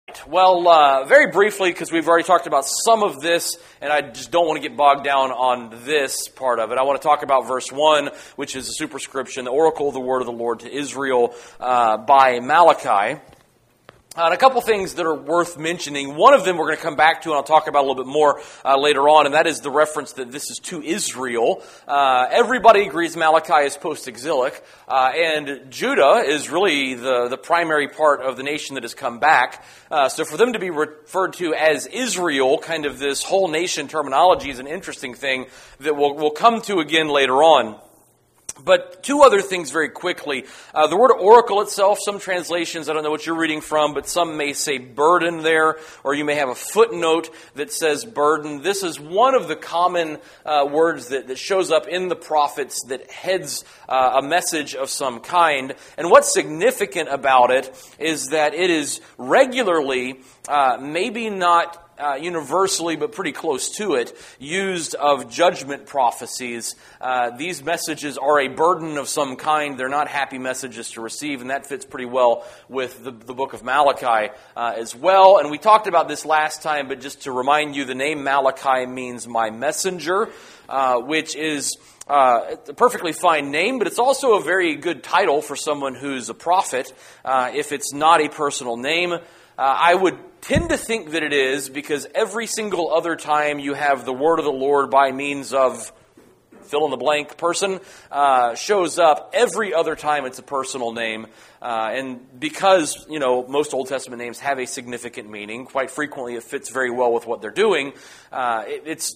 Well, very briefly, because we've already talked about some of this, and I just don't want to get bogged down on this part of it. I want to talk about verse 1, which is a superscription, the oracle of the word of the Lord to Israel by Malachi. And a couple things that are worth mentioning. One of them we're going to come back to, and I'll talk about a little bit more later on, and that is the reference that this is to Israel. Everybody agrees Malachi is post-exilic, and Judah is really the primary part of the nation that has come back. So for them to be referred to as Israel, kind of this whole nation terminology, is an interesting thing that we'll come to again later on. But two other things very quickly. The word oracle itself, some translations, I don't know what you're reading from, but some may say burden there, or you may have a footnote that says burden. This is one of the common words that shows up in the prophets that heads a message of some kind. And what's significant about it is that it is regularly, maybe not universally, but pretty close to it, used of judgment prophecies. These messages are a burden of some kind. They're not happy messages to receive, and that fits pretty well with the book of Malachi as well. And we talked about this last time, but just to remind you, the name Malachi means my messenger, which is a perfectly fine name, but it's also a very good title for someone who's a prophet, if it's not a personal name. I would tend to think that it is, because every single other time you have the word of the Lord by means of fill-in-the-blank person shows up, every other time it's a personal name. And because, most Old Testament names have a significant meaning, quite frequently it fits very well with what they're doing. There's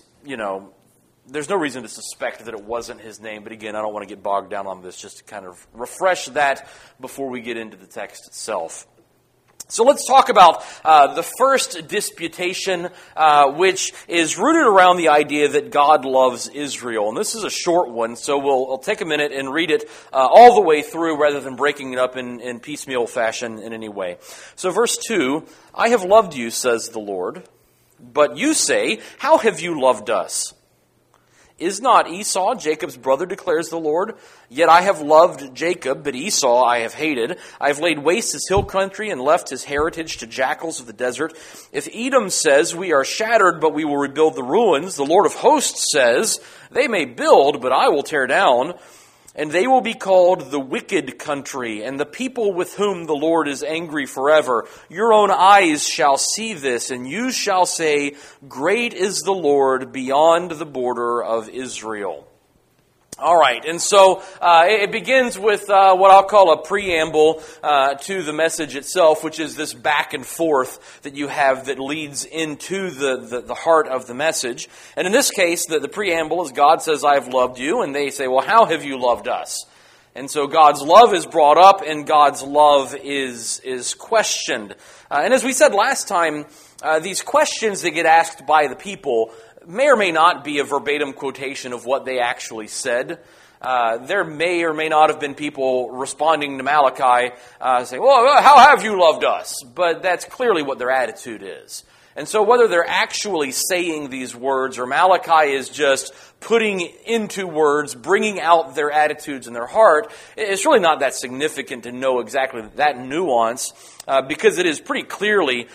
no reason to suspect that it wasn't his name, but again, I don't want to get bogged down on this, just to kind of refresh that before we get into the text itself. So let's talk about the first disputation, which is rooted around the idea that God loves Israel. And this is a short one, so we'll take a minute and read it all the way through rather than breaking it up in piecemeal fashion in any way. So verse 2, I have loved you, says the Lord, but you say, how have you loved us? Is not Esau Jacob's brother, declares the Lord? Yet I have loved Jacob, but Esau I have hated. I have laid waste his hill country and left his heritage to jackals of the desert. If Edom says, we are shattered, but we will rebuild the ruins, the Lord of hosts says, they may build, but I will tear down. And they will be called the wicked country, and the people with whom the Lord is angry forever. Your own eyes shall see this, and you shall say, great is the Lord beyond the border of Israel. All right, and so it begins with what I'll call a preamble to the message itself, which is this back and forth that you have that leads into the heart of the message. And in this case, the preamble is God says, I have loved you, and they say, well, how have you loved us? And so God's love is brought up, and God's love is questioned. And as we said last time, these questions that get asked by the people may or may not be a verbatim quotation of what they actually said. There may or may not have been people responding to Malachi saying, well, how have you loved us? But that's clearly what their attitude is. And so whether they're actually saying these words or Malachi is just putting into words, bringing out their attitudes in their heart, it's really not that significant to know exactly that nuance, because it is pretty clearly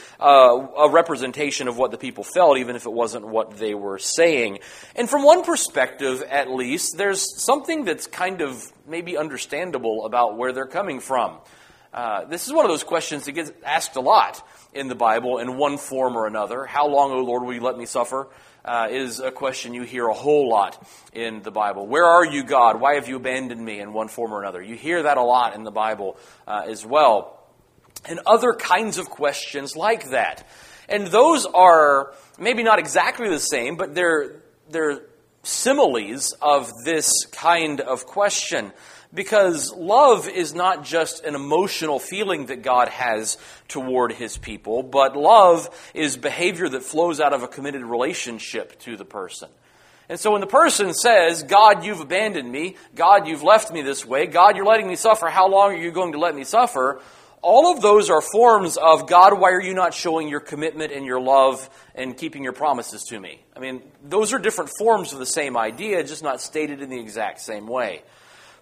a representation of what the people felt, even if it wasn't what they were saying. And from one perspective, at least, there's something that's kind of maybe understandable about where they're coming from. This is one of those questions that gets asked a lot in the Bible in one form or another. How long, O Lord, will you let me suffer? Is a question you hear a whole lot in the Bible. Where are you, God? Why have you abandoned me in one form or another? You hear that a lot in the Bible as well. And other kinds of questions like that. And those are maybe not exactly the same, but they're similes of this kind of question. Because love is not just an emotional feeling that God has toward His people, but love is behavior that flows out of a committed relationship to the person. And so when the person says, God, you've abandoned me, God, you've left me this way, God, you're letting me suffer, how long are you going to let me suffer? All of those are forms of, God, why are you not showing your commitment and your love and keeping your promises to me? I mean, those are different forms of the same idea, just not stated in the exact same way.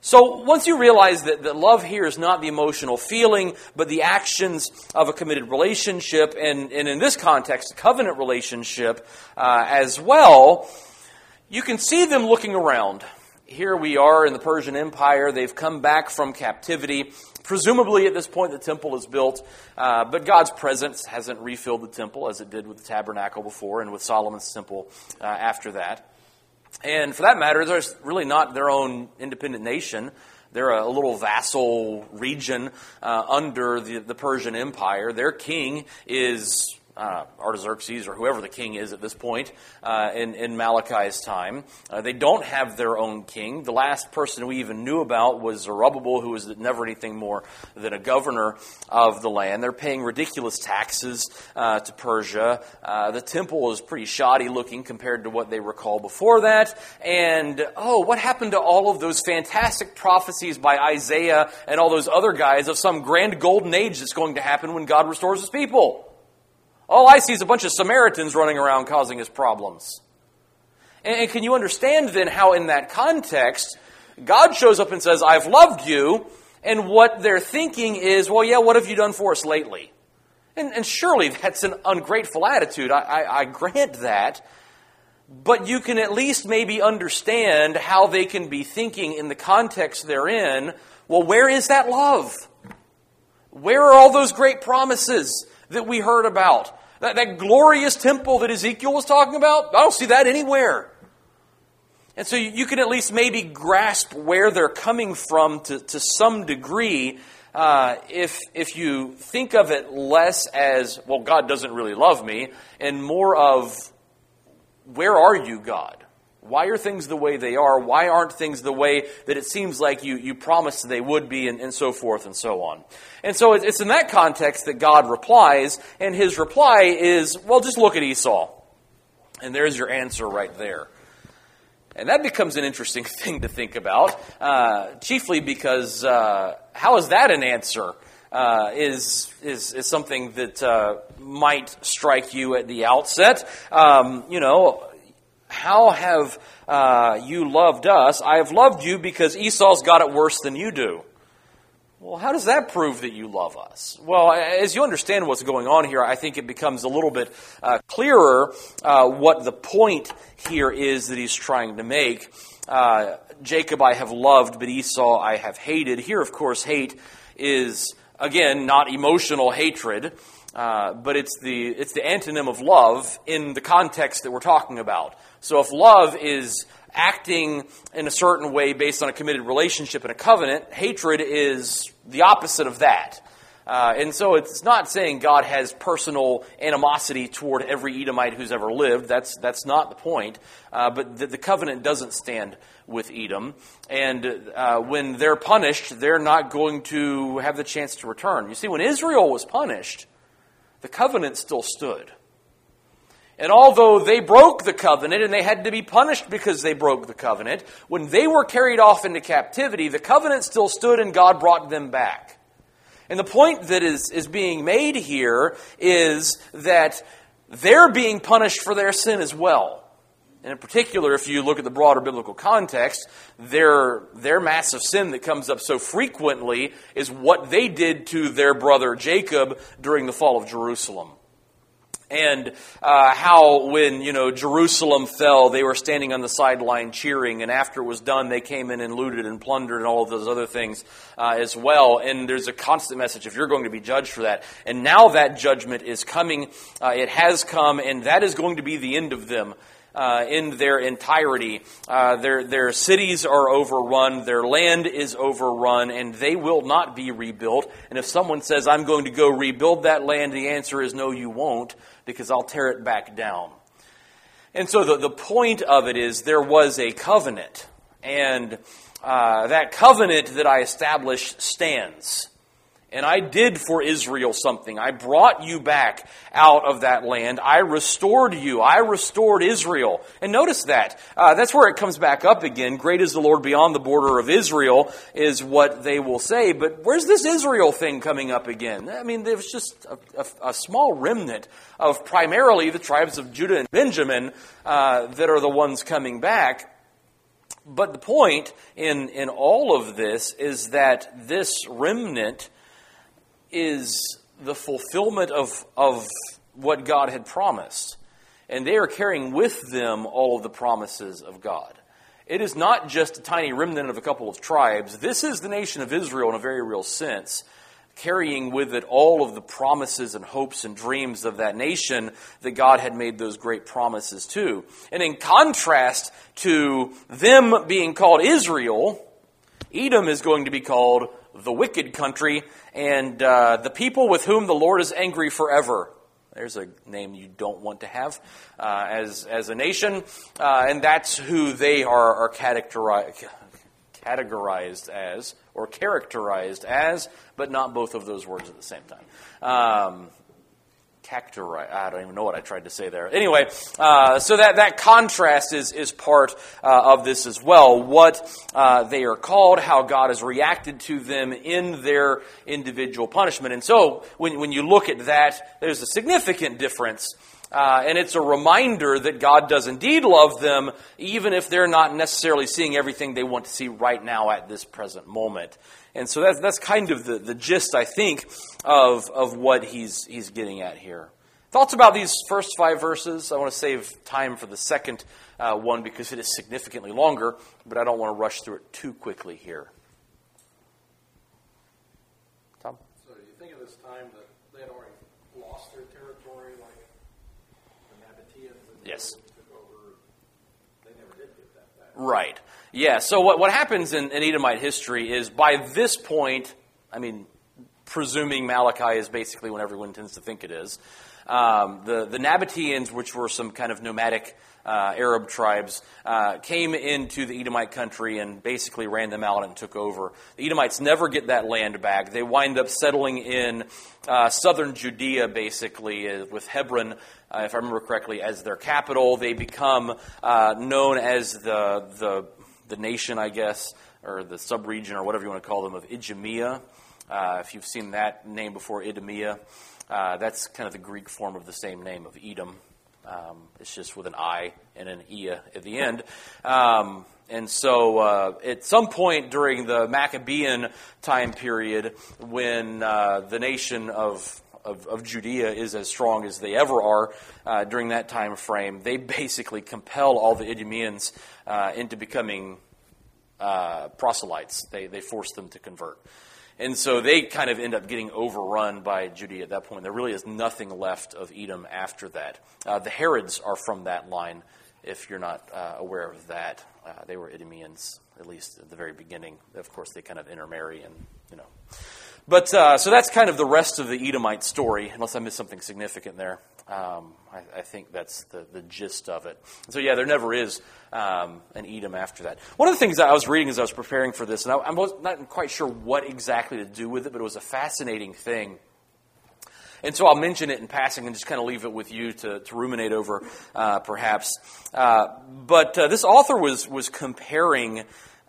So once you realize that love here is not the emotional feeling, but the actions of a committed relationship, and in this context, a covenant relationship as well, you can see them looking around. Here we are in the Persian Empire. They've come back from captivity. Presumably at this point the temple is built, but God's presence hasn't refilled the temple as it did with the tabernacle before and with Solomon's temple after that. And for that matter, they're really not their own independent nation. They're a little vassal region under the Persian Empire. Their king is Artaxerxes, or whoever the king is at this point in Malachi's time. They don't have their own king. The last person we even knew about was Zerubbabel, who was never anything more than a governor of the land. They're paying ridiculous taxes to Persia. The temple is pretty shoddy looking compared to what they recall before that. And, what happened to all of those fantastic prophecies by Isaiah and all those other guys of some grand golden age that's going to happen when God restores His people? All I see is a bunch of Samaritans running around causing us problems. And can you understand then how in that context, God shows up and says, I've loved you, and what they're thinking is, well, yeah, what have you done for us lately? And surely that's an ungrateful attitude. I grant that. But you can at least maybe understand how they can be thinking in the context they're in. Well, where is that love? Where are all those great promises that we heard about? That glorious temple that Ezekiel was talking about? I don't see that anywhere. And so you can at least maybe grasp where they're coming from to some degree if you think of it less as, well, God doesn't really love me, and more of, where are you, God? Why are things the way they are? Why aren't things the way that it seems like you promised they would be, and so forth and so on? And so it's in that context that God replies, and His reply is, well, just look at Esau. And there's your answer right there. And that becomes an interesting thing to think about, chiefly because how is that an answer? Is something that might strike you at the outset. How have you loved us? I have loved you because Esau's got it worse than you do. Well, how does that prove that you love us? Well, as you understand what's going on here, I think it becomes a little bit clearer what the point here is that he's trying to make. Jacob I have loved, but Esau I have hated. Here, of course, hate is, again, not emotional hatred, but it's the antonym of love in the context that we're talking about. So if love is acting in a certain way based on a committed relationship and a covenant, hatred is the opposite of that. And so it's not saying God has personal animosity toward every Edomite who's ever lived. That's not the point. But the covenant doesn't stand with Edom. And when they're punished, they're not going to have the chance to return. You see, when Israel was punished, the covenant still stood. And although they broke the covenant and they had to be punished because they broke the covenant, when they were carried off into captivity, the covenant still stood and God brought them back. And the point that is being made here is that they're being punished for their sin as well. And in particular, if you look at the broader biblical context, their massive sin that comes up so frequently is what they did to their brother Jacob during the fall of Jerusalem. And how when, Jerusalem fell, they were standing on the sideline cheering, and after it was done, they came in and looted and plundered and all of those other things as well. And there's a constant message, if you're going to be judged for that. And now that judgment is coming, it has come, and that is going to be the end of them. In their entirety. Their cities are overrun, their land is overrun, and they will not be rebuilt. And if someone says, I'm going to go rebuild that land, the answer is no, you won't, because I'll tear it back down. And so the point of it is there was a covenant, and that covenant that I established stands. And I did for Israel something. I brought you back out of that land. I restored you. I restored Israel. And notice that. That's where it comes back up again. Great is the Lord beyond the border of Israel is what they will say. But where's this Israel thing coming up again? I mean, there's just a small remnant of primarily the tribes of Judah and Benjamin that are the ones coming back. But the point in all of this is that this remnant is the fulfillment of what God had promised. And they are carrying with them all of the promises of God. It is not just a tiny remnant of a couple of tribes. This is the nation of Israel in a very real sense, carrying with it all of the promises and hopes and dreams of that nation that God had made those great promises to. And in contrast to them being called Israel, Edom is going to be called the wicked country and the people with whom the Lord is angry forever. There's a name you don't want to have as a nation, and that's who they are categorized as, or characterized as, but not both of those words at the same time. I don't even know what I tried to say there. Anyway, so that contrast is part of this as well. What they are called, how God has reacted to them in their individual punishment. And so when you look at that, there's a significant difference. And it's a reminder that God does indeed love them, even if they're not necessarily seeing everything they want to see right now at this present moment. And so that's kind of the gist, I think, of what he's getting at here. Thoughts about these first 5 verses? I want to save time for the second one because it is significantly longer, but I don't want to rush through it too quickly here. Tom? So you think of this time that they had already lost their territory, like the Nabateans and Yes. took over. They never did get that back. Right. Yeah, so what happens in Edomite history is by this point, I mean, presuming Malachi is basically when everyone tends to think it is, the Nabateans, which were some kind of nomadic Arab tribes, came into the Edomite country and basically ran them out and took over. The Edomites never get that land back. They wind up settling in southern Judea, basically, with Hebron, if I remember correctly, as their capital. They become known as the nation, I guess, or the sub-region, or whatever you want to call them, of Idumea. If you've seen that name before, Idumea, that's kind of the Greek form of the same name of Edom. It's just with an I and an Ia at the end. And so at some point during the Maccabean time period, when the nation of Judea is as strong as they ever are during that time frame, they basically compel all the Idumeans into becoming proselytes. They force them to convert. And so they kind of end up getting overrun by Judea at that point. There really is nothing left of Edom after that. The Herods are from that line, if you're not aware of that. They were Idumeans, at least at the very beginning. Of course, they kind of intermarry and, you know. But so that's kind of the rest of the Edomite story, unless I missed something significant there. I think that's the gist of it. So yeah, there never is an Edom after that. One of the things that I was reading as I was preparing for this, and I was not quite sure what exactly to do with it, but it was a fascinating thing. And so I'll mention it in passing and just kind of leave it with you to ruminate over, perhaps. But this author was comparing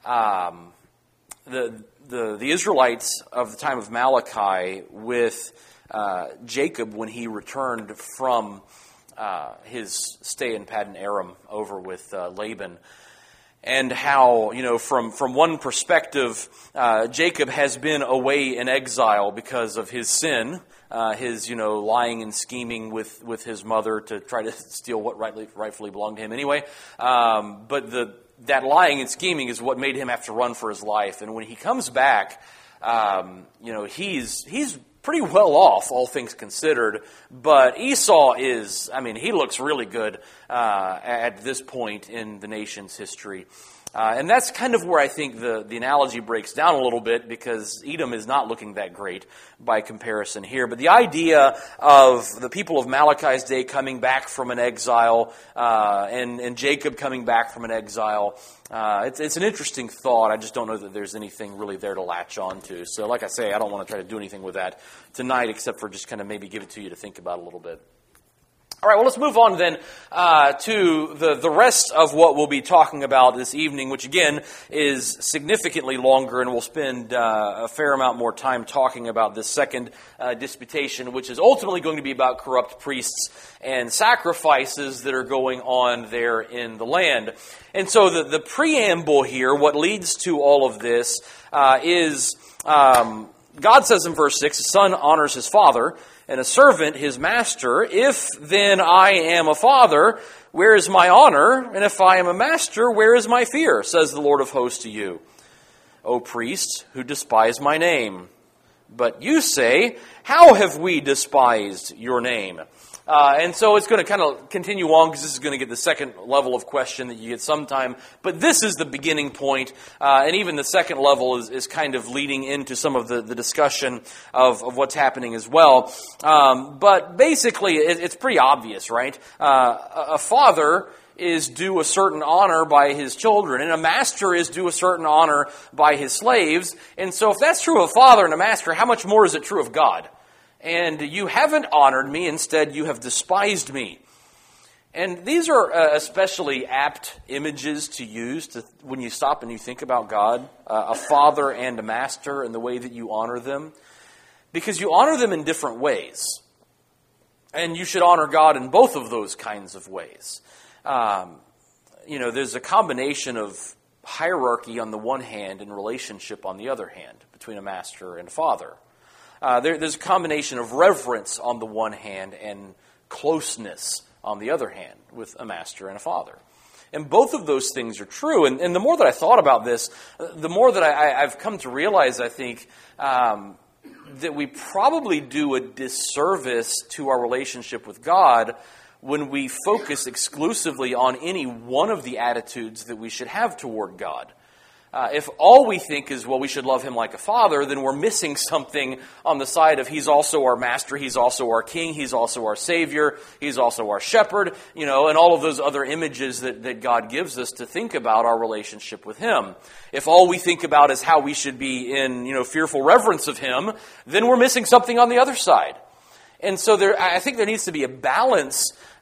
the Israelites of the time of Malachi with Jacob when he returned from his stay in Paddan Aram over with Laban. And how, you know, from one perspective, Jacob has been away in exile because of his sin, his, you know, lying and scheming with his mother to try to steal what rightfully belonged to him anyway. But that lying and scheming is what made him have to run for his life. And when he comes back, you know, he's pretty well off, all things considered. But Esau is, I mean, he looks really good at this point in the nation's history. And that's kind of where I think the analogy breaks down a little bit, because Edom is not looking that great by comparison here. But the idea of the people of Malachi's day coming back from an exile and Jacob coming back from an exile, it's an interesting thought. I just don't know that there's anything really there to latch on to. So like I say, I don't want to try to do anything with that tonight except for just kind of maybe give it to you to think about a little bit. All right, well, let's move on then to the rest of what we'll be talking about this evening, which again is significantly longer, and we'll spend a fair amount more time talking about this second disputation, which is ultimately going to be about corrupt priests and sacrifices that are going on there in the land. And so the preamble here, what leads to all of this, is God says in verse 6, a son honors his father, and a servant his master. If then I am a father, where is my honor? And if I am a master, where is my fear? Says the Lord of hosts to you, O priests who despise my name. But you say, how have we despised your name? And so it's going to kind of continue on, because this is going to get the second level of question that you get sometime. But this is the beginning point, and even the second level is kind of leading into some of the discussion of what's happening as well. But basically, it's pretty obvious, right? A father is due a certain honor by his children, and a master is due a certain honor by his slaves. And so if that's true of a father and a master, how much more is it true of God? And you haven't honored me, instead you have despised me. And these are especially apt images to use when you stop and you think about God, a father and a master, and the way that you honor them. Because you honor them in different ways. And you should honor God in both of those kinds of ways. There's a combination of hierarchy on the one hand and relationship on the other hand between a master and a father. There's a combination of reverence on the one hand and closeness on the other hand with a master and a father. And both of those things are true. And the more that I thought about this, the more that I've come to realize, I think, that we probably do a disservice to our relationship with God when we focus exclusively on any one of the attitudes that we should have toward God. If all we think is, well, we should love him like a father, then we're missing something on the side of he's also our master, he's also our king, he's also our savior, he's also our shepherd, and all of those other images that God gives us to think about our relationship with him. If all we think about is how we should be in, fearful reverence of him, then we're missing something on the other side. And so I think there needs to be a balance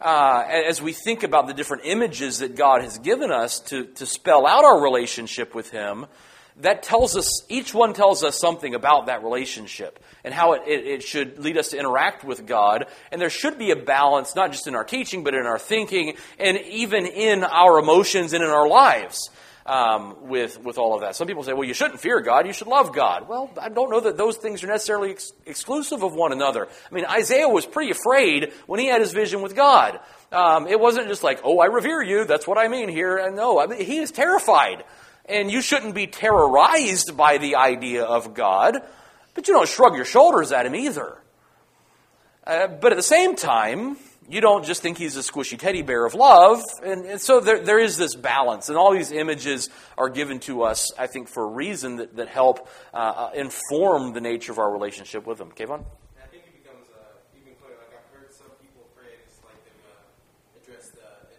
as we think about the different images that God has given us to spell out our relationship with him. That tells us, each one tells us something about that relationship and how it should lead us to interact with God. And there should be a balance, not just in our teaching, but in our thinking and even in our emotions and in our lives. With all of that. Some people say, well, you shouldn't fear God, you should love God. Well, I don't know that those things are necessarily exclusive of one another. I mean, Isaiah was pretty afraid when he had his vision with God. It wasn't just like, oh, I revere you, that's what I mean here. And no, he is terrified. And you shouldn't be terrorized by the idea of God, but you don't shrug your shoulders at him either. But at the same time, you don't just think he's a squishy teddy bear of love. And so there is this balance. And all these images are given to us, I think, for a reason that help inform the nature of our relationship with him. Kayvon? I think it becomes even clearer. Like I've heard some people pray, it's like they've addressed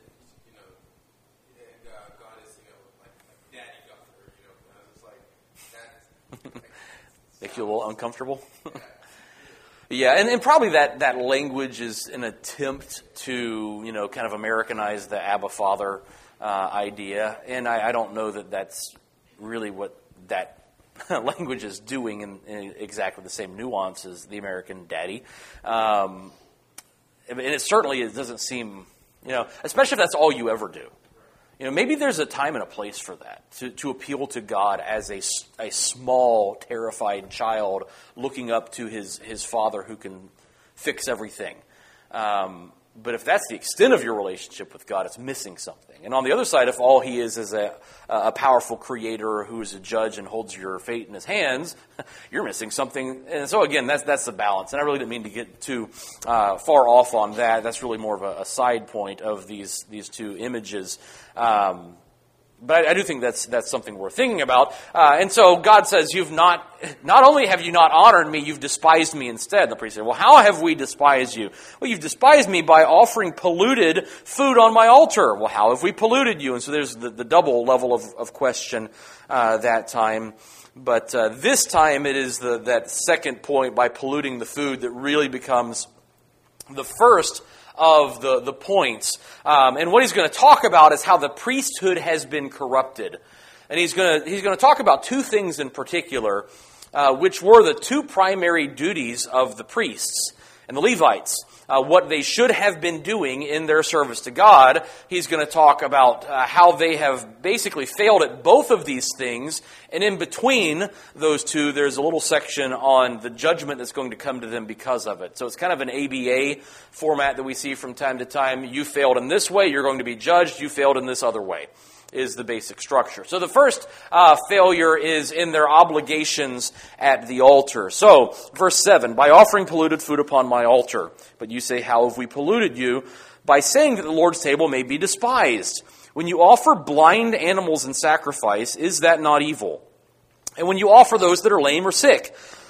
God is, like Daddy God, or, and I was just like, that. Make you a little uncomfortable? Yeah, and probably that language is an attempt to, kind of Americanize the Abba Father idea. And I don't know that that's really what that language is doing in exactly the same nuance as the American daddy. And it certainly doesn't seem, especially if that's all you ever do. Maybe there's a time and a place for that, to appeal to God as a small, terrified child looking up to his father who can fix everything. But if that's the extent of your relationship with God, it's missing something. And on the other side, if all he is a powerful creator who is a judge and holds your fate in his hands, you're missing something. And so again, that's the balance. And I really didn't mean to get too far off on that. That's really more of a side point of these two images. But I do think that's something worth thinking about. And so God says, not only have you not honored me, you've despised me instead. And the priest said, well, how have we despised you? Well, you've despised me by offering polluted food on my altar. Well, how have we polluted you? And so there's the double level of question that time. But this time it is that second point, by polluting the food, that really becomes the first of the points. And what he's going to talk about is how the priesthood has been corrupted. And he's going to talk about two things in particular, which were the two primary duties of the priests and the Levites. What they should have been doing in their service to God. He's going to talk about how they have basically failed at both of these things. And in between those two, there's a little section on the judgment that's going to come to them because of it. So it's kind of an ABA format that we see from time to time. You failed in this way, you're going to be judged. You failed in this other way is the basic structure. So the first failure is in their obligations at the altar. So, verse 7, by offering polluted food upon my altar. But you say, how have we polluted you? By saying that the Lord's table may be despised. When you offer blind animals in sacrifice, is that not evil? And when you offer those that are lame or sick,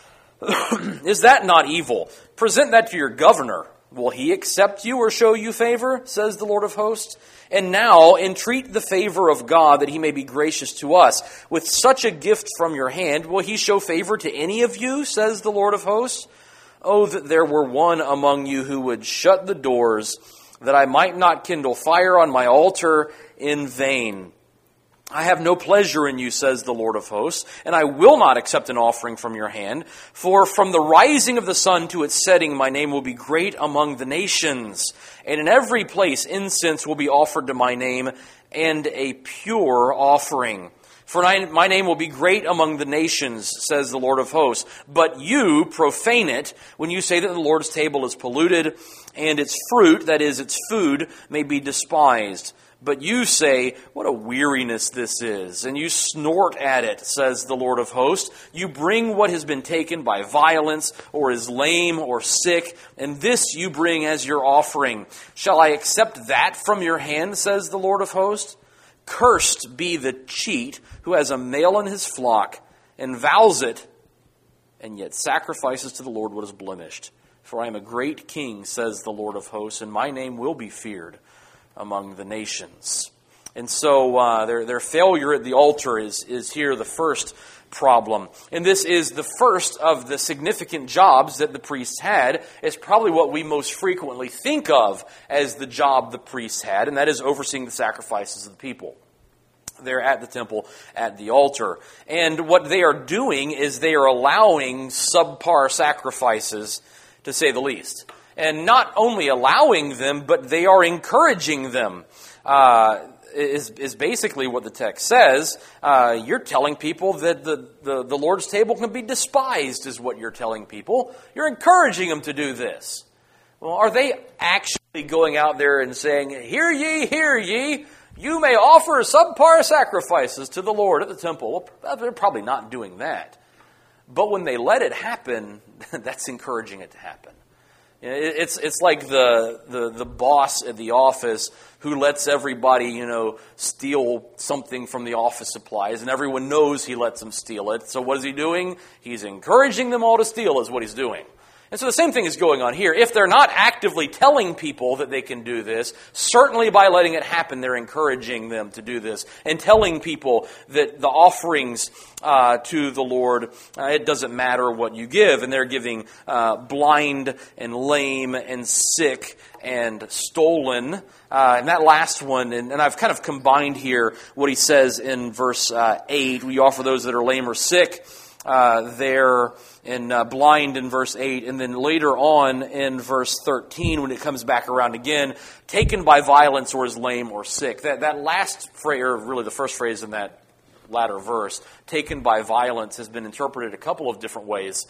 is that not evil? Present that to your governor. Will he accept you or show you favor, says the Lord of hosts? And now entreat the favor of God that he may be gracious to us. With such a gift from your hand, will he show favor to any of you, says the Lord of hosts? Oh, that there were one among you who would shut the doors, that I might not kindle fire on my altar in vain. I have no pleasure in you, says the Lord of hosts, and I will not accept an offering from your hand. For from the rising of the sun to its setting, my name will be great among the nations. And in every place incense will be offered to my name, and a pure offering. For my name will be great among the nations, says the Lord of hosts. But you profane it when you say that the Lord's table is polluted, and its fruit, that is, its food, may be despised. But you say, what a weariness this is, and you snort at it, says the Lord of hosts. You bring what has been taken by violence, or is lame or sick, and this you bring as your offering. Shall I accept that from your hand, says the Lord of hosts? Cursed be the cheat who has a male in his flock, and vows it, and yet sacrifices to the Lord what is blemished. For I am a great king, says the Lord of hosts, and my name will be feared among the nations. And so their failure at the altar is here the first problem. And this is the first of the significant jobs that the priests had. It's probably what we most frequently think of as the job the priests had, and that is overseeing the sacrifices of the people. They're at the temple, at the altar. And what they are doing is they are allowing subpar sacrifices, to say the least. And not only allowing them, but they are encouraging them, is basically what the text says. You're telling people that the Lord's table can be despised, is what you're telling people. You're encouraging them to do this. Well, are they actually going out there and saying, hear ye, you may offer subpar sacrifices to the Lord at the temple? Well, they're probably not doing that. But when they let it happen, that's encouraging it to happen. It's like the boss at the office who lets everybody, steal something from the office supplies, and everyone knows he lets them steal it. So what is he doing? He's encouraging them all to steal is what he's doing. And so the same thing is going on here. If they're not actively telling people that they can do this, certainly by letting it happen, they're encouraging them to do this and telling people that the offerings to the Lord, it doesn't matter what you give. And they're giving blind and lame and sick and stolen. And that last one, and I've kind of combined here what he says in verse 8. We offer those that are lame or sick. There in blind in verse 8, and then later on in verse 13 when it comes back around again, taken by violence or is lame or sick. That last phrase, or really the first phrase in that latter verse, taken by violence, has been interpreted a couple of different ways.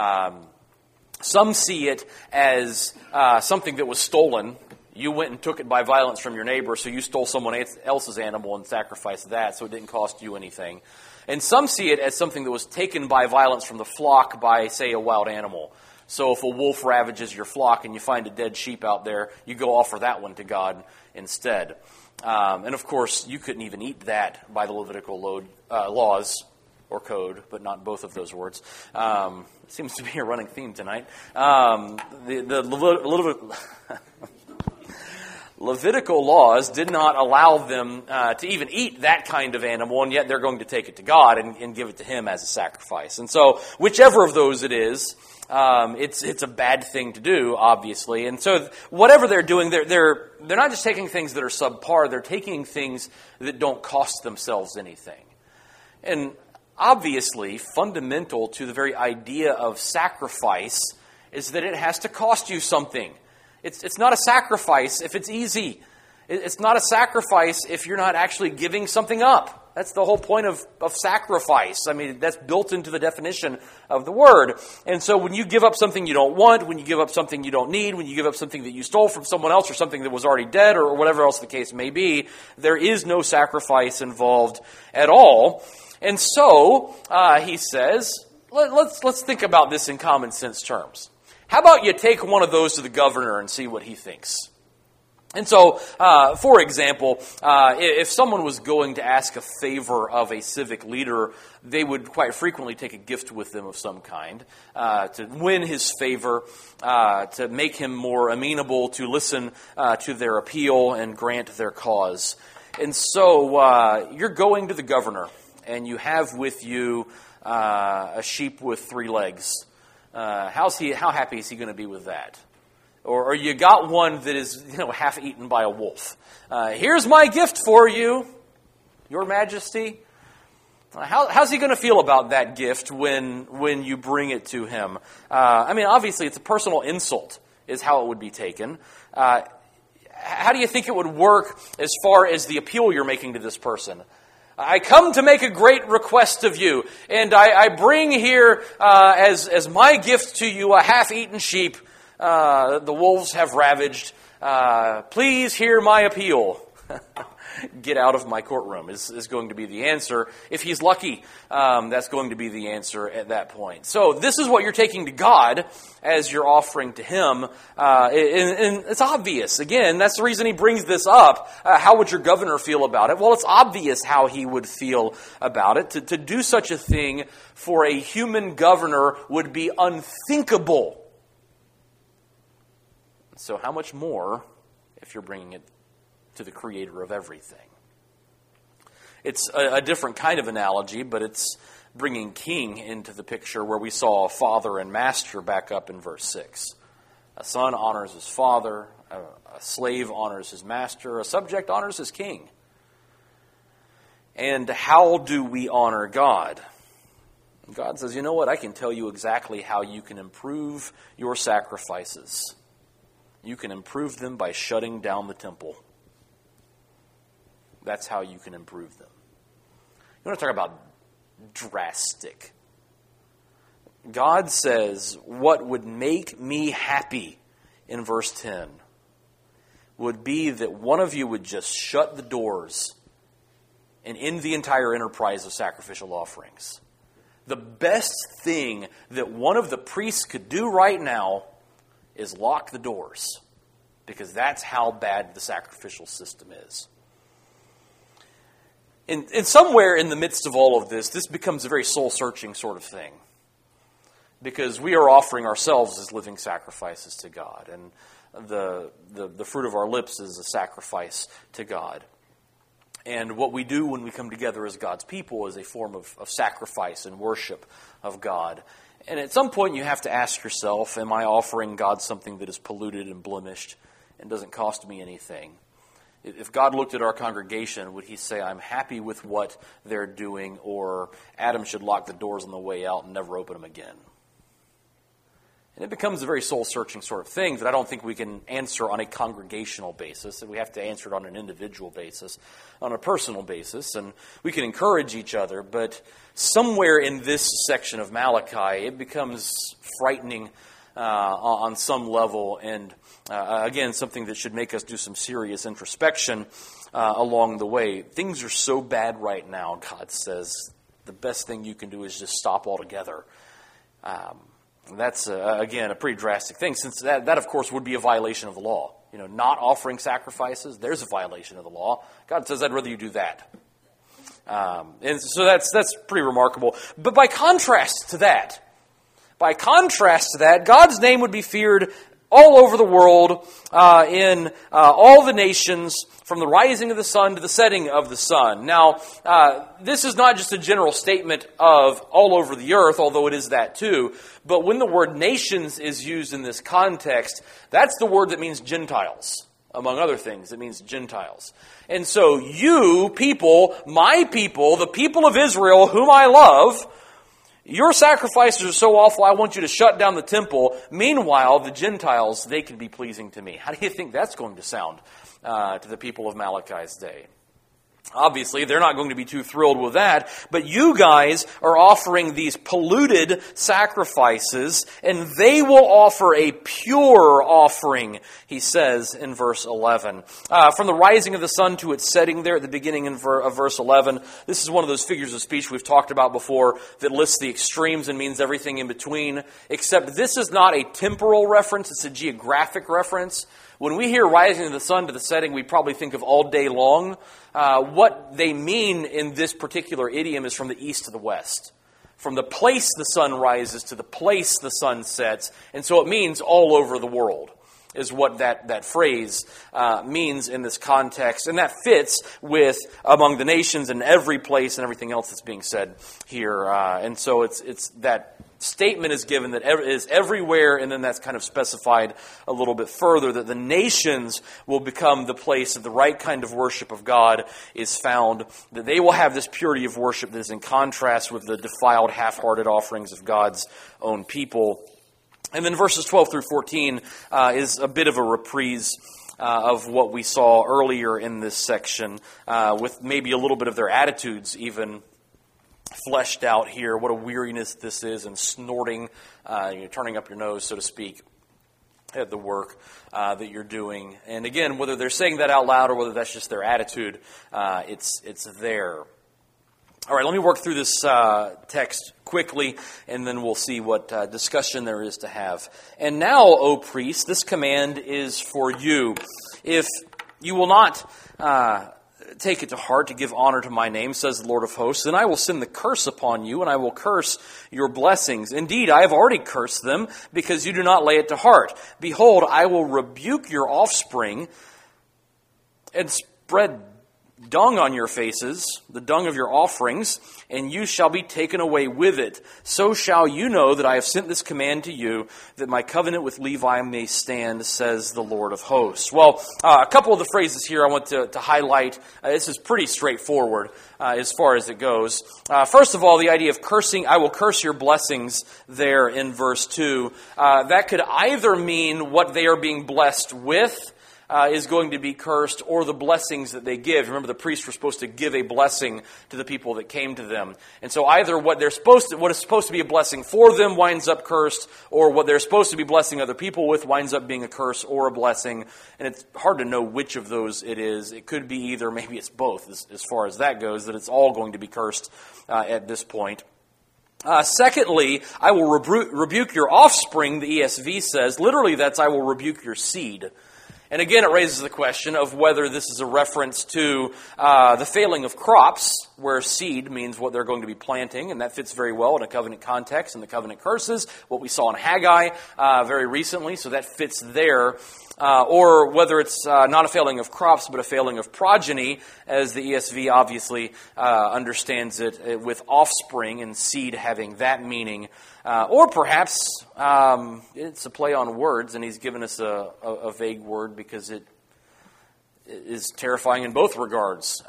Some see it as something that was stolen. You went and took it by violence from your neighbor, so you stole someone else's animal and sacrificed that, so it didn't cost you anything. And some see it as something that was taken by violence from the flock by, say, a wild animal. So if a wolf ravages your flock and you find a dead sheep out there, you go offer that one to God instead. And of course, you couldn't even eat that by the Levitical laws or code, but not both of those words. It seems to be a running theme tonight. Levitical laws did not allow them to even eat that kind of animal, and yet they're going to take it to God and give it to Him as a sacrifice. And so, whichever of those it is, it's a bad thing to do, obviously. And so, whatever they're doing, they're not just taking things that are subpar; they're taking things that don't cost themselves anything. And obviously, fundamental to the very idea of sacrifice is that it has to cost you something. It's not a sacrifice if it's easy. It's not a sacrifice if you're not actually giving something up. That's the whole point of sacrifice. I mean, that's built into the definition of the word. And so when you give up something you don't want, when you give up something you don't need, when you give up something that you stole from someone else or something that was already dead or whatever else the case may be, there is no sacrifice involved at all. And so, he says, let's think about this in common sense terms. How about you take one of those to the governor and see what he thinks? And so, for example, if someone was going to ask a favor of a civic leader, they would quite frequently take a gift with them of some kind to win his favor, to make him more amenable to listen to their appeal and grant their cause. And so, you're going to the governor, and you have with you a sheep with 3 legs. How happy is he going to be with that? Or you got one that is, half eaten by a wolf. Here's my gift for you, Your Majesty. How's he going to feel about that gift when you bring it to him? Obviously, it's a personal insult, is how it would be taken. How do you think it would work as far as the appeal you're making to this person? I come to make a great request of you, and I bring here as my gift to you a half-eaten sheep the wolves have ravaged. Please hear my appeal. Get out of my courtroom is going to be the answer. If he's lucky, that's going to be the answer at that point. So this is what you're taking to God as you're offering to Him. And it's obvious. Again, that's the reason he brings this up. How would your governor feel about it? Well, it's obvious how he would feel about it. To do such a thing for a human governor would be unthinkable. So how much more if you're bringing it to the Creator of everything? It's a different kind of analogy, but it's bringing king into the picture where we saw father and master back up in verse 6. A son honors his father, a slave honors his master, a subject honors his king. And how do we honor God? God says, you know what? I can tell you exactly how you can improve your sacrifices. You can improve them by shutting down the temple. That's how you can improve them. You want to talk about drastic. God says, what would make me happy in verse 10 would be that one of you would just shut the doors and end the entire enterprise of sacrificial offerings. The best thing that one of the priests could do right now is lock the doors, because that's how bad the sacrificial system is. And somewhere in the midst of all of this becomes a very soul-searching sort of thing, because we are offering ourselves as living sacrifices to God, and the fruit of our lips is a sacrifice to God. And what we do when we come together as God's people is a form of sacrifice and worship of God. And at some point you have to ask yourself, am I offering God something that is polluted and blemished and doesn't cost me anything? If God looked at our congregation, would He say, I'm happy with what they're doing, or Adam should lock the doors on the way out and never open them again? And it becomes a very soul-searching sort of thing that I don't think we can answer on a congregational basis. We have to answer it on an individual basis, on a personal basis, and we can encourage each other. But somewhere in this section of Malachi, it becomes frightening on some level, and again, something that should make us do some serious introspection along the way. Things are so bad right now, God says, the best thing you can do is just stop altogether. That's, again, a pretty drastic thing, since that, of course, would be a violation of the law. Not offering sacrifices, there's a violation of the law. God says, I'd rather you do that. And so that's pretty remarkable. But by contrast to that, God's name would be feared all over the world, in all the nations, from the rising of the sun to the setting of the sun. Now, this is not just a general statement of all over the earth, although it is that too. But when the word nations is used in this context, that's the word that means Gentiles. Among other things, it means Gentiles. And so you people, my people, the people of Israel, whom I love, your sacrifices are so awful, I want you to shut down the temple. Meanwhile, the Gentiles, they can be pleasing to me. How do you think that's going to sound to the people of Malachi's day? Obviously, they're not going to be too thrilled with that, but you guys are offering these polluted sacrifices, and they will offer a pure offering, he says in verse 11. From the rising of the sun to its setting there at the beginning of verse 11, this is one of those figures of speech we've talked about before that lists the extremes and means everything in between, except this is not a temporal reference, it's a geographic reference. When we hear rising of the sun to the setting, we probably think of all day long. What they mean in this particular idiom is from the east to the west. From the place the sun rises to the place the sun sets. And so it means all over the world, is what that phrase means in this context. And that fits with among the nations and every place and everything else that's being said here. And so it's that statement is given that is everywhere, and then that's kind of specified a little bit further, that the nations will become the place that the right kind of worship of God is found, that they will have this purity of worship that is in contrast with the defiled, half-hearted offerings of God's own people. And then verses 12 through 14 is a bit of a reprise of what we saw earlier in this section, with maybe a little bit of their attitudes even fleshed out here. What a weariness this is, and snorting, turning up your nose, so to speak, at the work that you're doing. And again, whether they're saying that out loud or whether that's just their attitude, it's there. All right, let me work through this text quickly, and then we'll see what discussion there is to have. And now, O priest, this command is for you. If you will not take it to heart to give honor to my name, says the Lord of hosts, then I will send the curse upon you, and I will curse your blessings. Indeed, I have already cursed them, because you do not lay it to heart. Behold, I will rebuke your offspring and spread dung on your faces, the dung of your offerings, and you shall be taken away with it. So shall you know that I have sent this command to you, that my covenant with Levi may stand, says the Lord of hosts. Well, a couple of the phrases here I want to highlight. This is pretty straightforward as far as it goes. First of all, the idea of cursing, I will curse your blessings there in verse 2. That could either mean what they are being blessed with, is going to be cursed, or the blessings that they give. Remember, the priests were supposed to give a blessing to the people that came to them. And so either what is supposed to be a blessing for them winds up cursed, or what they're supposed to be blessing other people with winds up being a curse or a blessing. And it's hard to know which of those it is. It could be either, maybe it's both, as far as that goes, that it's all going to be cursed at this point. Secondly, I will rebuke your offspring, the ESV says. Literally, that's I will rebuke your seed. And again, it raises the question of whether this is a reference to the failing of crops, where seed means what they're going to be planting, and that fits very well in a covenant context and the covenant curses, what we saw in Haggai very recently, so that fits there. Or whether it's not a failing of crops, but a failing of progeny, as the ESV obviously understands it, with offspring and seed having that meaning. Or perhaps it's a play on words, and he's given us a vague word because it is terrifying in both regards.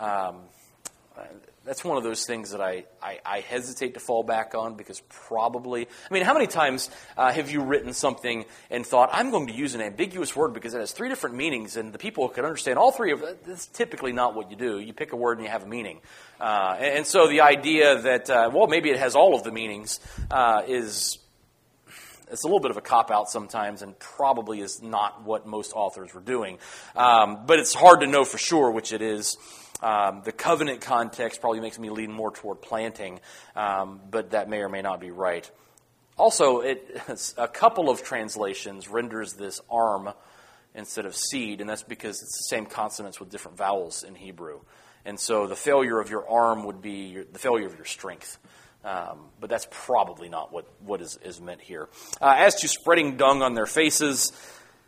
That's one of those things that I hesitate to fall back on, because probably... I mean, how many times have you written something and thought, I'm going to use an ambiguous word because it has three different meanings, and the people can understand all three of them? That's typically not what you do. You pick a word and you have a meaning. And so the idea that, maybe it has all of the meanings is... It's a little bit of a cop-out sometimes, and probably is not what most authors were doing. But it's hard to know for sure which it is. The covenant context probably makes me lean more toward planting, but that may or may not be right. Also, a couple of translations renders this arm instead of seed, and that's because it's the same consonants with different vowels in Hebrew. And so the failure of your arm would be the failure of your strength. But that's probably not what is meant here. As to spreading dung on their faces,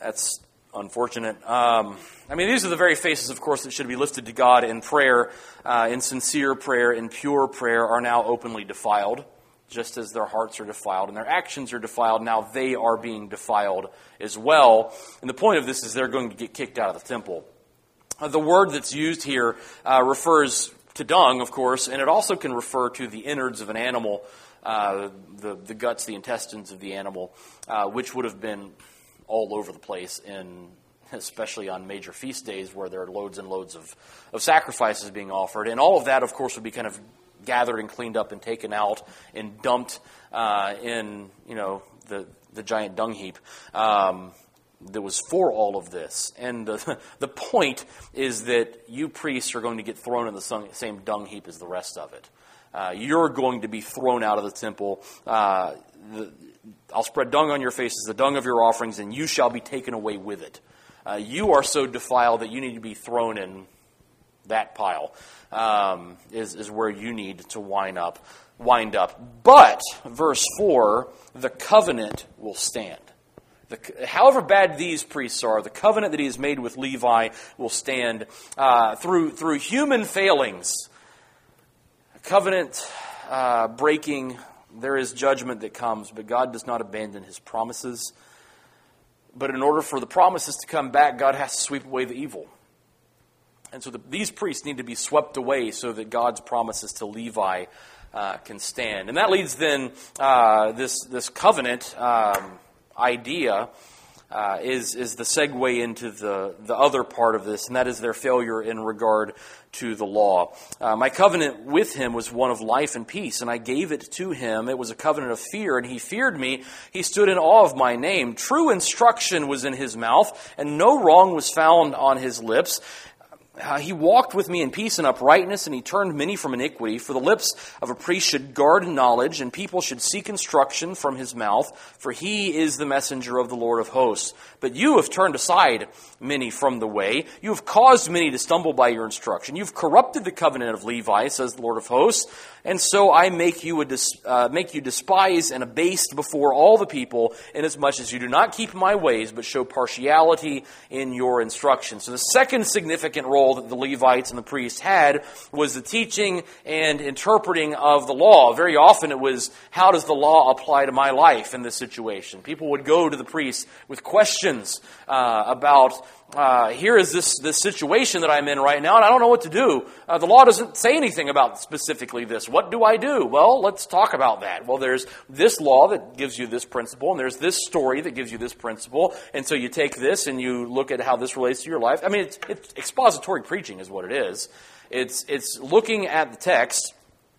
That's unfortunate. These are the very faces, of course, that should be lifted to God in prayer, in sincere prayer, in pure prayer, are now openly defiled, just as their hearts are defiled and their actions are defiled. Now they are being defiled as well. And the point of this is they're going to get kicked out of the temple. The word that's used here refers to dung, of course, and it also can refer to the innards of an animal, the guts, the intestines of the animal, which would have been all over the place, especially on major feast days where there are loads and loads of sacrifices being offered. And all of that, of course, would be kind of gathered and cleaned up and taken out and dumped in the giant dung heap that was for all of this. And the point is that you priests are going to get thrown in the same dung heap as the rest of it. You're going to be thrown out of the temple. I'll spread dung on your faces, the dung of your offerings, and you shall be taken away with it. You are so defiled that you need to be thrown in that pile, is where you need to wind up. But, verse 4, the covenant will stand. However bad these priests are, the covenant that he has made with Levi will stand through human failings. Covenant breaking, there is judgment that comes, but God does not abandon his promises. But in order for the promises to come back, God has to sweep away the evil. And so these priests need to be swept away so that God's promises to Levi can stand. And that leads then, this covenant idea is the segue into the other part of this, and that is their failure in regard to the law. My covenant with him was one of life and peace, and I gave it to him. It was a covenant of fear, and he feared me. He stood in awe of my name. True instruction was in his mouth, and no wrong was found on his lips. He walked with me in peace and uprightness, and he turned many from iniquity. For the lips of a priest should guard knowledge, and people should seek instruction from his mouth, for he is the messenger of the Lord of hosts. But you have turned aside many from the way. You have caused many to stumble by your instruction. You've corrupted the covenant of Levi, says the Lord of hosts. And so I make you despised and abased before all the people, inasmuch as you do not keep my ways, but show partiality in your instruction. So the second significant role that the Levites and the priests had was the teaching and interpreting of the law. Very often it was, how does the law apply to my life in this situation? People would go to the priests with questions about, here is this situation that I'm in right now, and I don't know what to do. The law doesn't say anything about specifically this. What do I do? Well, let's talk about that. Well, there's this law that gives you this principle, and there's this story that gives you this principle, and so you take this and you look at how this relates to your life. I mean, it's expository preaching is what it is. It's looking at the text,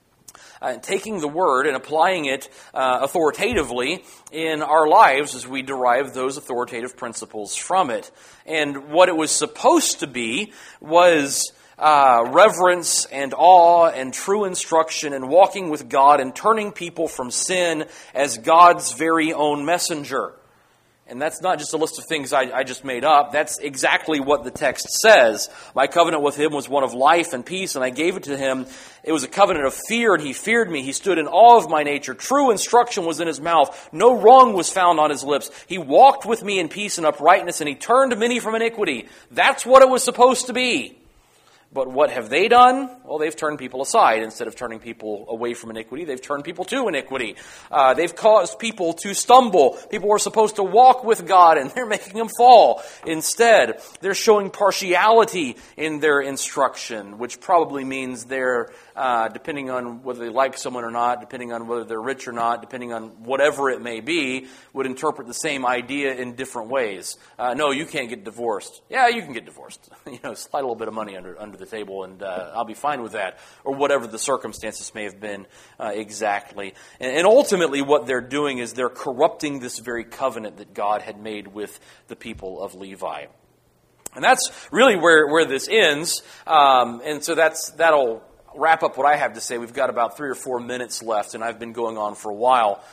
taking the word and applying it authoritatively in our lives as we derive those authoritative principles from it. And what it was supposed to be was reverence and awe and true instruction and walking with God and turning people from sin as God's very own messenger. And that's not just a list of things I just made up. That's exactly what the text says. My covenant with him was one of life and peace, and I gave it to him. It was a covenant of fear, and he feared me. He stood in awe of my nature. True instruction was in his mouth. No wrong was found on his lips. He walked with me in peace and uprightness, and he turned many from iniquity. That's what it was supposed to be. But what have they done? Well, they've turned people aside. Instead of turning people away from iniquity, they've turned people to iniquity. They've caused people to stumble. People were supposed to walk with God, and they're making them fall. Instead, they're showing partiality in their instruction, which probably means they're, depending on whether they like someone or not, depending on whether they're rich or not, depending on whatever it may be, would interpret the same idea in different ways. No, you can't get divorced. Yeah, you can get divorced. Slide a little bit of money under the table, and I'll be fine with that, or whatever the circumstances may have been exactly. And ultimately what they're doing is they're corrupting this very covenant that God had made with the people of Levi. And that's really where this ends, and so that'll wrap up what I have to say. We've got about 3 or 4 minutes left, and I've been going on for a while.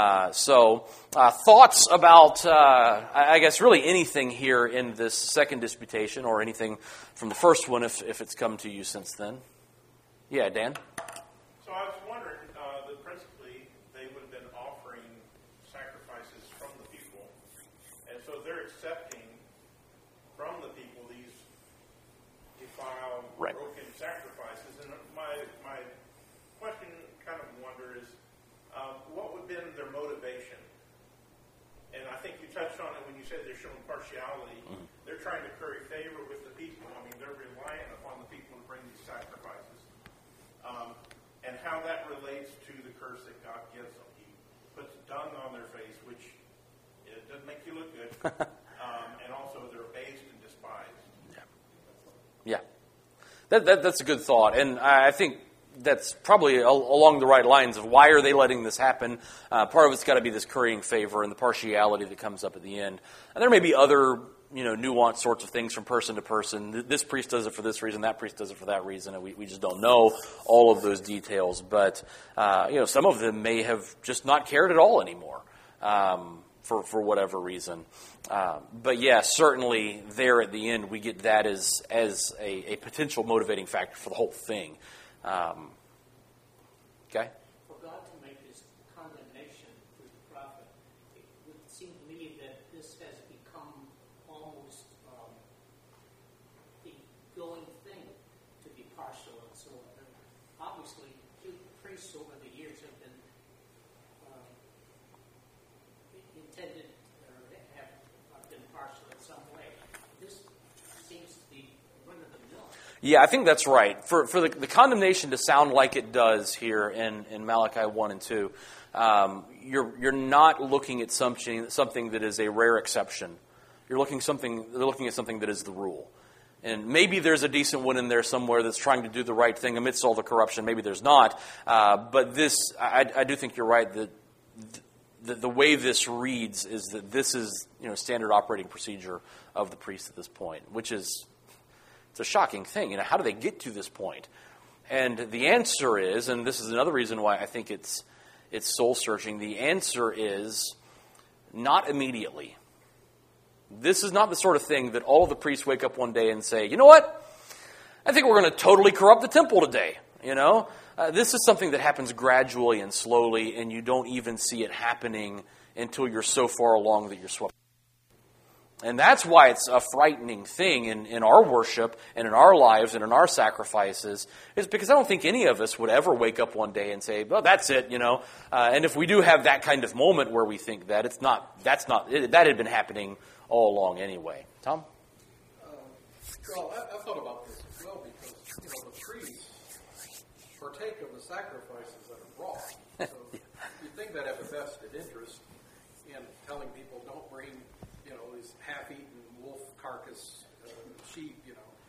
Thoughts about, I guess, really anything here in this second disputation, or anything from the first one, if it's come to you since then? Yeah, Dan? So I was wondering, that principally they would have been offering sacrifices from the people, and so they're accepting broken sacrifices. And my question, kind of wonder, is what would have been their motivation? And I think you touched on it when you said they're showing partiality. Mm-hmm. They're trying to curry favor with the people. I mean, they're reliant upon the people to bring these sacrifices. And how that relates to the curse that God gives them. He puts dung on their face, which it doesn't make you look good. And also they're abased and despised. Yeah. That's a good thought. And I think that's probably along the right lines of why are they letting this happen. Part of it's got to be this currying favor and the partiality that comes up at the end. And there may be other nuanced sorts of things from person to person. This priest does it for this reason, that priest does it for that reason, and we just don't know all of those details. But some of them may have just not cared at all anymore for whatever reason. But yeah, certainly there at the end we get that as a potential motivating factor for the whole thing. Okay. For God to make His condemnation through the prophet, it would seem to me that this has become almost the going thing to be partial and so on. Obviously, the priests over the years have been intended or have been partial in some way. This seems to be run of the mill. Yeah, I think that's right. For the condemnation to sound like it does here in Malachi 1 and 2, you're not looking at something that is a rare exception. They're looking at something that is the rule. And maybe there's a decent one in there somewhere that's trying to do the right thing amidst all the corruption. Maybe there's not. But this, I do think you're right that the way this reads is that this is standard operating procedure of the priest at this point, which is it's a shocking thing. How do they get to this point? And the answer is, and this is another reason why I think it's soul searching. The answer is not immediately. This is not the sort of thing that all of the priests wake up one day and say, you know what? I think we're going to totally corrupt the temple today. This is something that happens gradually and slowly, and you don't even see it happening until you're so far along that you're swept. And that's why it's a frightening thing in our worship and in our lives and in our sacrifices, is because I don't think any of us would ever wake up one day and say, well, that's it, And if we do have that kind of moment where we think that, that had been happening all along anyway. Tom? Well, I thought about this as well because, the priests partake of the sacrifices that are brought. So you'd think that have a vested interest in telling people don't bring, these half-eaten wolf carcass sheep,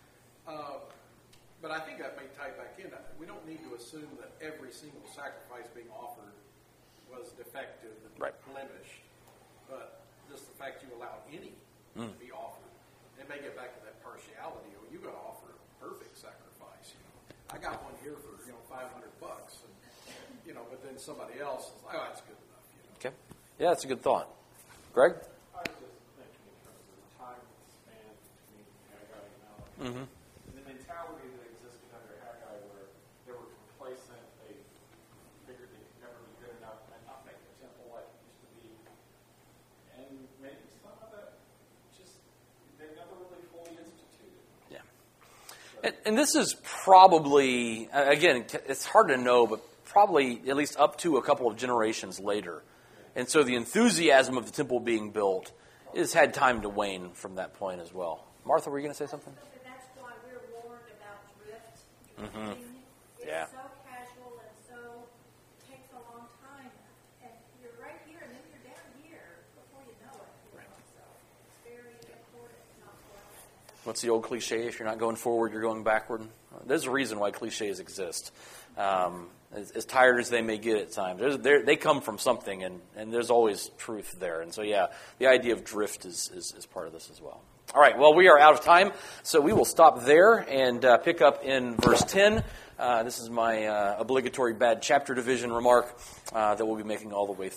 But I think that may tie back in. We don't need to assume that every single sacrifice being offered was defective and blemished. But just the fact you allowed any to be offered, it may get back to that partiality. You got to offer a perfect sacrifice. I got one here for $500, and but then somebody else is like, oh, that's good enough. Okay, yeah, that's a good thought. Greg? I was just thinking in terms of the time span between Haggai and Malachi. Mm-hmm. And the mentality that existed under Haggai where they were complacent, they figured they could never be good enough and not make the temple like it used to be. And maybe some of it just, they never really fully instituted. Yeah. And this is probably, again, it's hard to know, but probably at least up to a couple of generations later. And so the enthusiasm of the temple being built has had time to wane from that point as well. Martha, were you going to say something? That's why we're warned about drift. Mm-hmm. It's Yeah. so casual and so takes a long time. And you're right here and then you're down here before you know it. So it's very important not to let that happen. What's the old cliche? If you're not going forward, you're going backward. There's a reason why cliches exist. As tired as they may get at times, they come from something, and there's always truth there. And so, yeah, the idea of drift is part of this as well. All right, well, we are out of time, so we will stop there and pick up in verse 10. This is my obligatory bad chapter division remark that we'll be making all the way through.